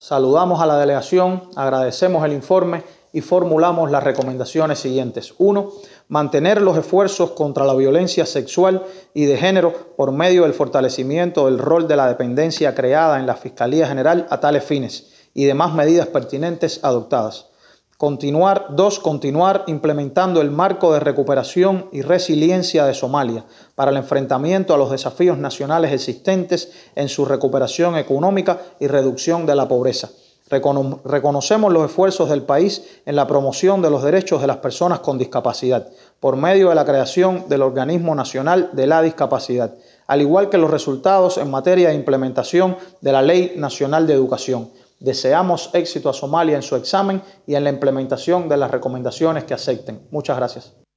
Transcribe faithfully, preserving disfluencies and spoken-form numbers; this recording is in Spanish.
saludamos a la delegación, agradecemos el informe y formulamos las recomendaciones siguientes. uno. Mantener los esfuerzos contra la violencia sexual y de género por medio del fortalecimiento del rol de la dependencia creada en la Fiscalía General a tales fines y demás medidas pertinentes adoptadas. Continuar, dos, continuar implementando el marco de recuperación y resiliencia de Somalia para el enfrentamiento a los desafíos nacionales existentes en su recuperación económica y reducción de la pobreza. Recono- reconocemos los esfuerzos del país en la promoción de los derechos de las personas con discapacidad por medio de la creación del Organismo Nacional de la Discapacidad, al igual que los resultados en materia de implementación de la Ley Nacional de Educación. Deseamos éxito a Somalia en su examen y en la implementación de las recomendaciones que acepten. Muchas gracias.